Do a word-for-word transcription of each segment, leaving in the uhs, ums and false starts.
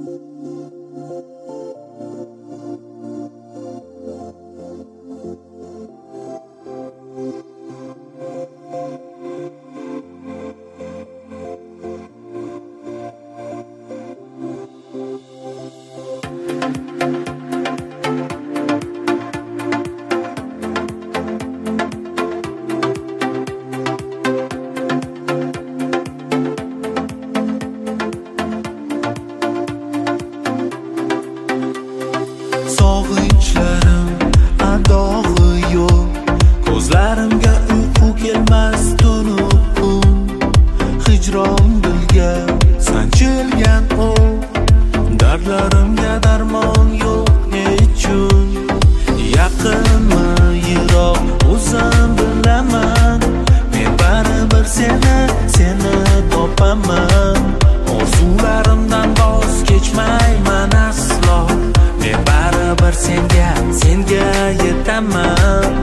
Sog'inchlarim adog'i yo'q, ko'zlarimga uyqu kelmas tunu kun. Hijron dilga sanchilgan o'q, dardlarimga darmon yo'q nechun. Yaqinmi yiroq o'zim bilaman, men baribir seni seni topaman. Orzularimdan voz kechmayman aslo, men baribir senga senga yetaman.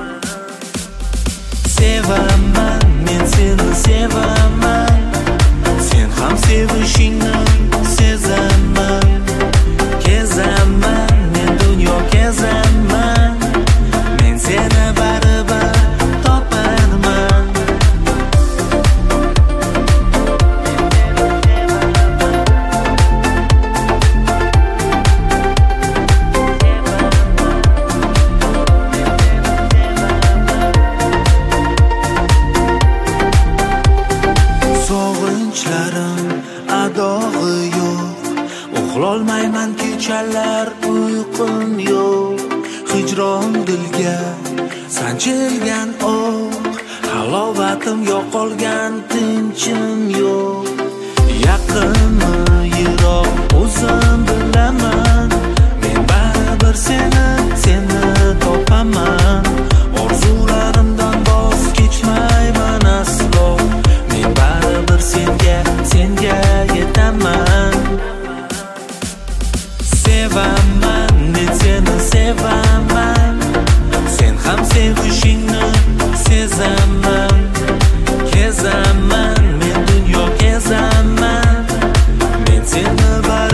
Sevaman, men seni sevaman, sen ham sevishingni sezaman. Kezaman, men dunyo kezaman, men seni baribir topaman. Sog'inchlarim adog'i yo'q, uxlolmayman kechalar uyqum yo'q. Hijron dilga sanchilgan o'q, halovatim yo'qolgan tinchim yo'q. Yaqinmi yiroq o'zim bilaman, men baribir seni seni topaman. Orzularimdan voz kechmayman aslo, men baribir senga senga yetaman. Sevaman, men seni sevaman, sen ham sevishingni sezaman. Kezaman, men dunyo kezaman, men seni